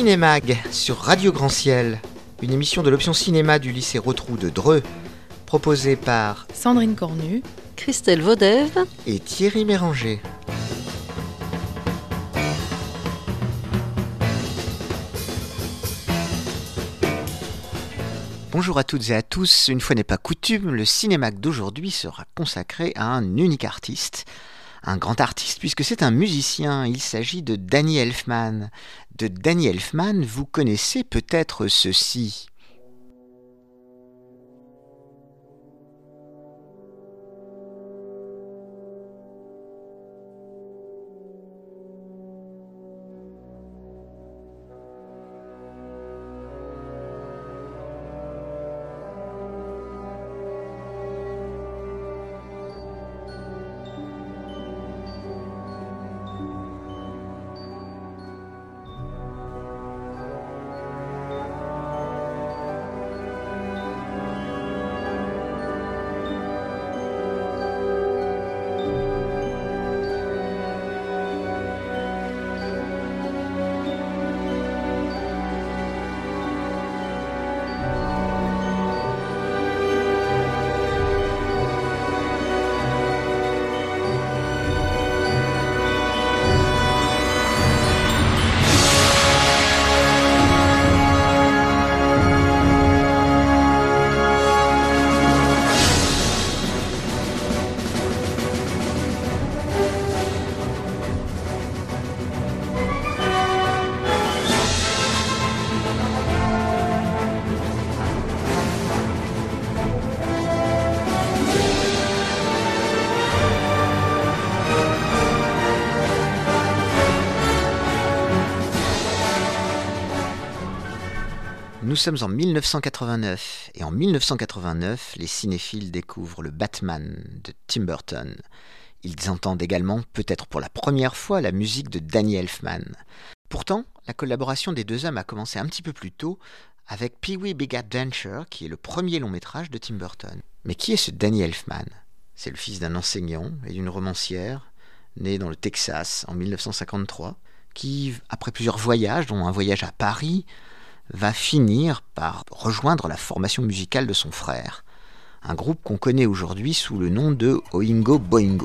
Cinémag sur Radio Grand Ciel, une émission de l'option cinéma du lycée Rotrou de Dreux, proposée par Sandrine Cornu, Christelle Vaudève et Thierry Méranger. Bonjour à toutes et à tous, une fois n'est pas coutume, le Cinémag d'aujourd'hui sera consacré à un unique artiste. Un grand artiste puisque c'est un musicien, il s'agit de Danny Elfman. De Danny Elfman, vous connaissez peut-être ceci. Nous sommes en 1989, et en 1989, les cinéphiles découvrent le Batman de Tim Burton. Ils entendent également, peut-être pour la première fois, la musique de Danny Elfman. Pourtant, la collaboration des deux hommes a commencé un petit peu plus tôt, avec Pee-wee Big Adventure, qui est le premier long métrage de Tim Burton. Mais qui est ce Danny Elfman ? C'est le fils d'un enseignant et d'une romancière, né dans le Texas en 1953, qui, après plusieurs voyages, dont un voyage à Paris, va finir par rejoindre la formation musicale de son frère, un groupe qu'on connaît aujourd'hui sous le nom de Oingo Boingo.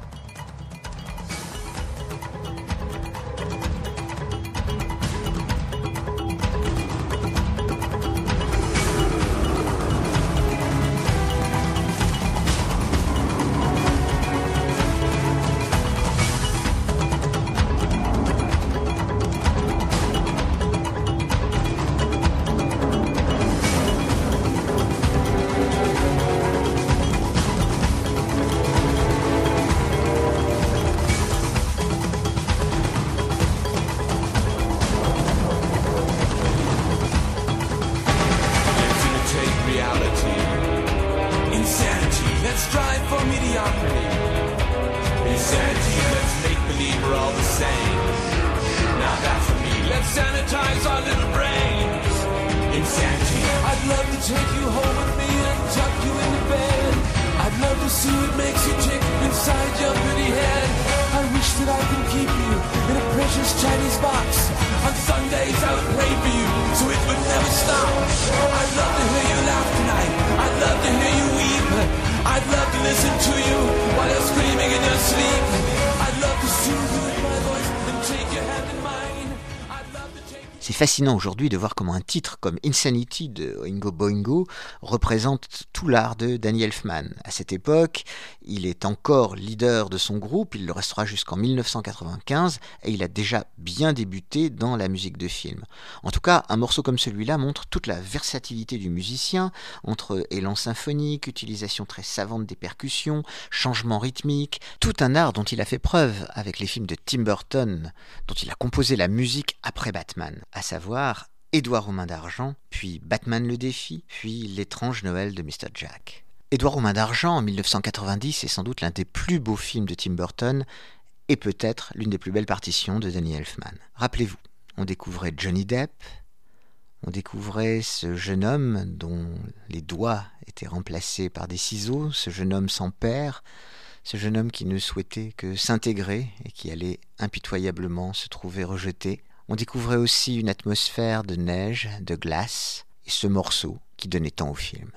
C'est fascinant aujourd'hui de voir comment un titre comme Insanity de Oingo Boingo représente tout l'art de Danny Elfman. À cette époque, il est encore leader de son groupe, il le restera jusqu'en 1995 et il a déjà bien débuté dans la musique de film. En tout cas, un morceau comme celui-là montre toute la versatilité du musicien, entre élan symphonique, utilisation très savante des percussions, changements rythmiques, tout un art dont il a fait preuve avec les films de Tim Burton, dont il a composé la musique après Batman. À savoir Édouard aux mains d'argent, puis Batman le défi, puis L'étrange Noël de Mr. Jack. Édouard aux mains d'argent en 1990 est sans doute l'un des plus beaux films de Tim Burton et peut-être l'une des plus belles partitions de Danny Elfman. Rappelez-vous, on découvrait Johnny Depp, on découvrait ce jeune homme dont les doigts étaient remplacés par des ciseaux, ce jeune homme sans père, ce jeune homme qui ne souhaitait que s'intégrer et qui allait impitoyablement se trouver rejeté. On découvrait aussi une atmosphère de neige, de glace, et ce morceau qui donnait tant au film.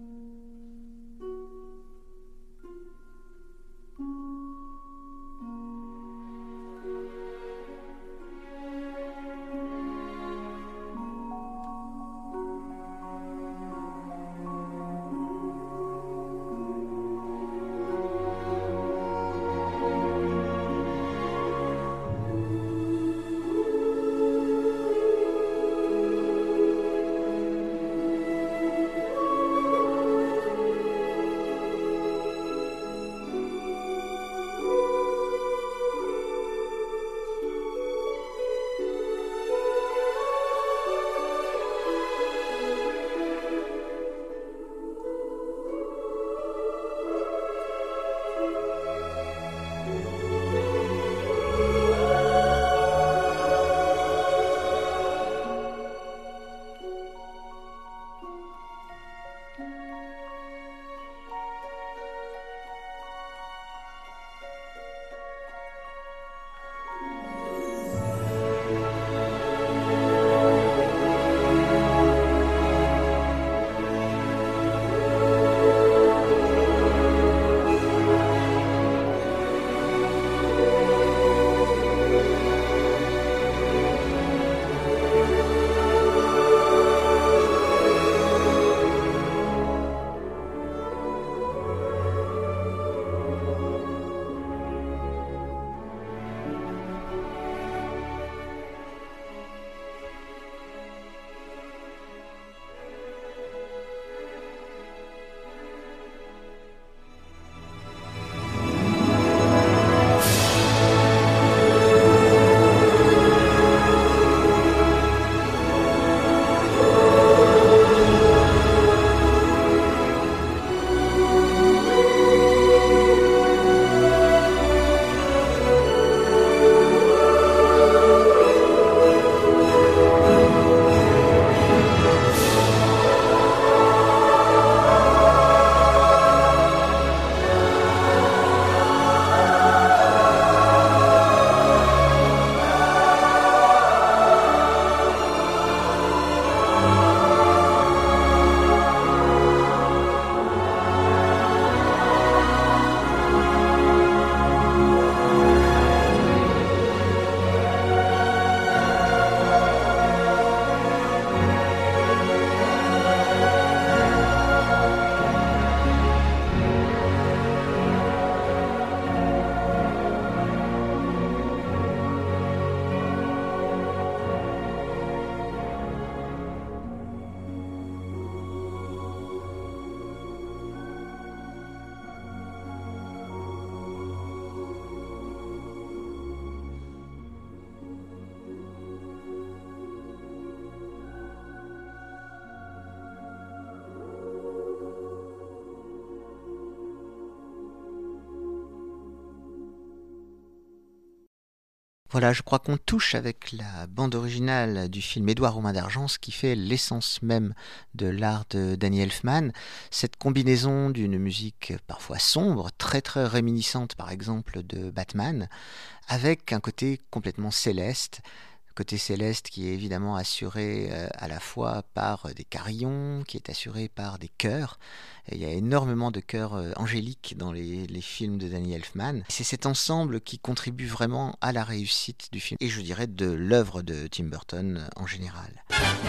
Voilà, je crois qu'on touche avec la bande originale du film Édouard aux mains d'argent, ce qui fait l'essence même de l'art de Danny Elfman. Cette combinaison d'une musique parfois sombre, très très réminiscente par exemple de Batman, avec un côté complètement céleste. Côté céleste qui est évidemment assuré à la fois par des carillons, qui est assuré par des chœurs. Et il y a énormément de chœurs angéliques dans les films de Danny Elfman. C'est cet ensemble qui contribue vraiment à la réussite du film, et je dirais de l'œuvre de Tim Burton en général.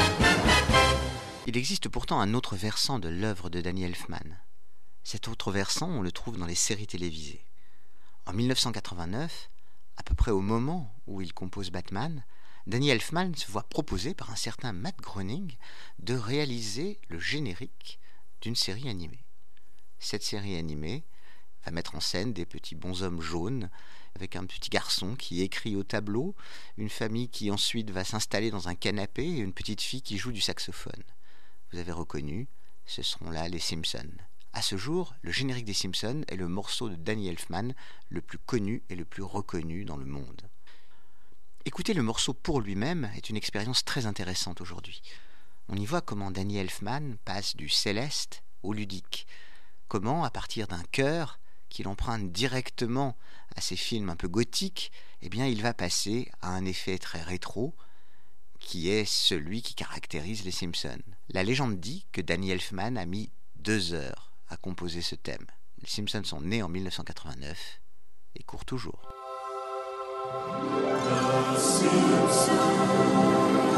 Il existe pourtant un autre versant de l'œuvre de Danny Elfman. Cet autre versant, on le trouve dans les séries télévisées. En 1989, à peu près au moment où il compose Batman, Danny Elfman se voit proposer par un certain Matt Groening de réaliser le générique d'une série animée. Cette série animée va mettre en scène des petits bonshommes jaunes avec un petit garçon qui écrit au tableau, une famille qui ensuite va s'installer dans un canapé et une petite fille qui joue du saxophone. Vous avez reconnu, ce seront là les Simpsons. À ce jour, le générique des Simpsons est le morceau de Danny Elfman le plus connu et le plus reconnu dans le monde. Écouter le morceau pour lui-même est une expérience très intéressante aujourd'hui. On y voit comment Danny Elfman passe du céleste au ludique. Comment, à partir d'un chœur qu'il emprunte directement à ses films un peu gothiques, eh bien, il va passer à un effet très rétro, qui est celui qui caractérise les Simpsons. La légende dit que Danny Elfman a mis 2 heures à composer ce thème. Les Simpsons sont nés en 1989 et courent toujours. The Simpsons.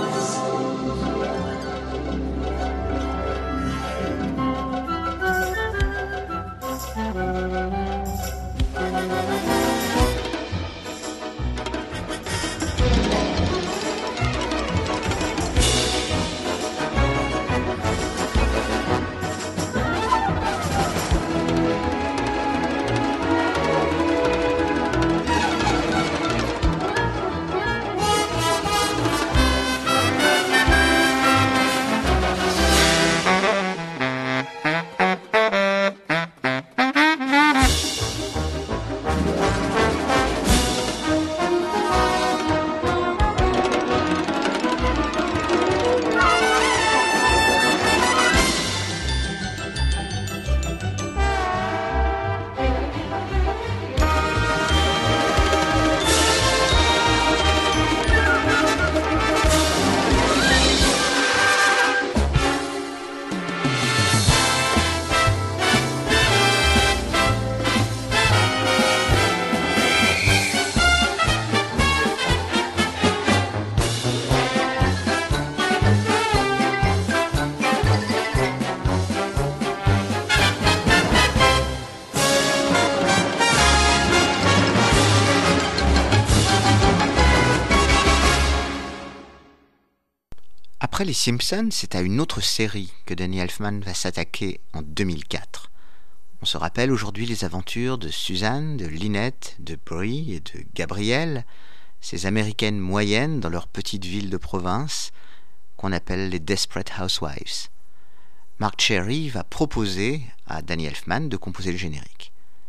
Après les Simpsons, c'est à une autre série que Danny Elfman va s'attaquer en 2004. On se rappelle aujourd'hui les aventures de Suzanne, de Lynette, de Brie et de Gabrielle, ces américaines moyennes dans leur petite ville de province qu'on appelle les Desperate Housewives. Mark Cherry va proposer à Danny Elfman de composer le générique.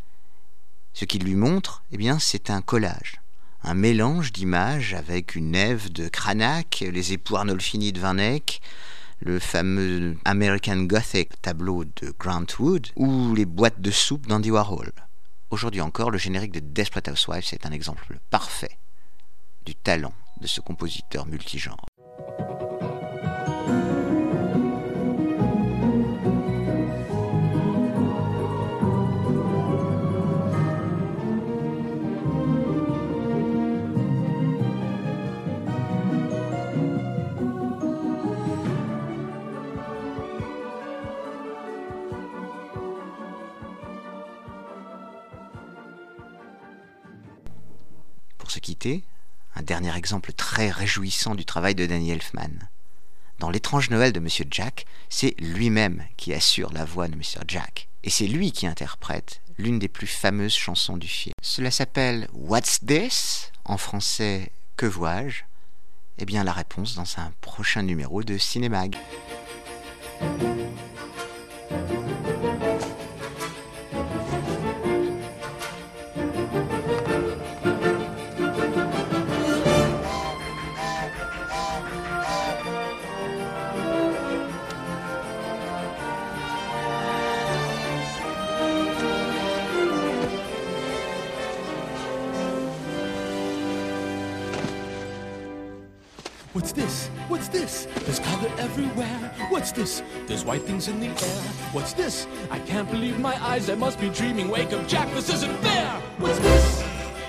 Ce qu'il lui montre, c'est un collage. Un mélange d'images avec une Ève de Cranach, les époux Arnolfini de Van Eyck, le fameux American Gothic tableau de Grant Wood ou les boîtes de soupe d'Andy Warhol. Aujourd'hui encore, le générique de Desperate Housewives est un exemple parfait du talent de ce compositeur multigenre. Pour se quitter, un dernier exemple très réjouissant du travail de Danny Elfman. Dans L'étrange Noël de Monsieur Jack, c'est lui-même qui assure la voix de Mr. Jack. Et c'est lui qui interprète l'une des plus fameuses chansons du film. Cela s'appelle « What's This ?» en français « Que vois-je ?» La réponse dans un prochain numéro de Cinémag. What's this? What's this? There's color everywhere. What's this? There's white things in the air. What's this? I can't believe my eyes. I must be dreaming. Wake up, Jack. This isn't fair. What's this?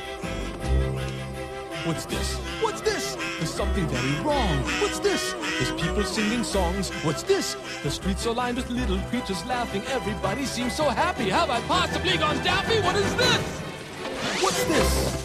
What's this? What's this? There's something very wrong. What's this? There's people singing songs. What's this? The streets are lined with little creatures laughing. Everybody seems so happy. Have I possibly gone daffy? What is this? What's this?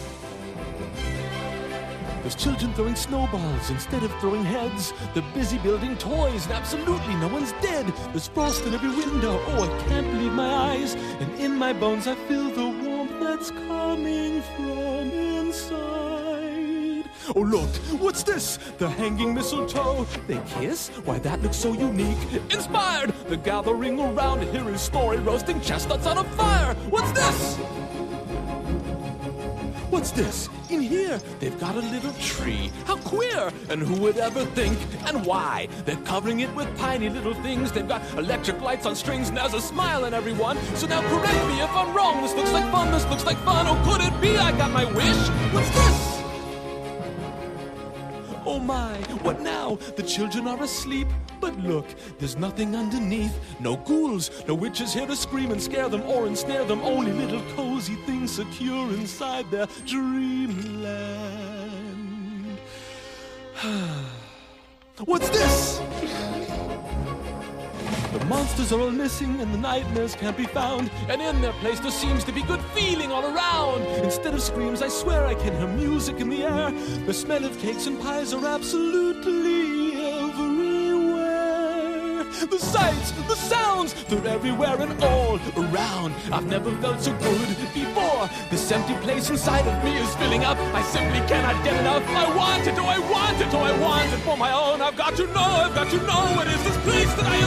There's children throwing snowballs instead of throwing heads. They're busy building toys and absolutely no one's dead. There's frost in every window. Oh, I can't believe my eyes. And in my bones I feel the warmth that's coming from inside. Oh, look, what's this? The hanging mistletoe. They kiss? Why, that looks so unique. Inspired! They're gathering around to hear his story, roasting chestnuts on a fire. What's this? What's this? In here, they've got a little tree. How queer! And who would ever think? And why? They're covering it with tiny little things. They've got electric lights on strings and there's a smile on everyone. So now correct me if I'm wrong. This looks like fun, this looks like fun. Oh, could it be I got my wish? What's this? Oh my, what now? The children are asleep. But look, there's nothing underneath. No ghouls, no witches here to scream and scare them or ensnare them. Only little cozy things secure inside their dreamland. What's this? The monsters are all missing and the nightmares can't be found. And in their place there seems to be good feeling all around. Instead of screams, I swear I can hear music in the air. The smell of cakes and pies are absolutely everywhere. The sights, the sounds, they're everywhere and all around. I've never felt so good before. This empty place inside of me is filling up. I simply cannot get enough. I want it, oh I want it, oh I want it for my own. I've got to know what is this place that I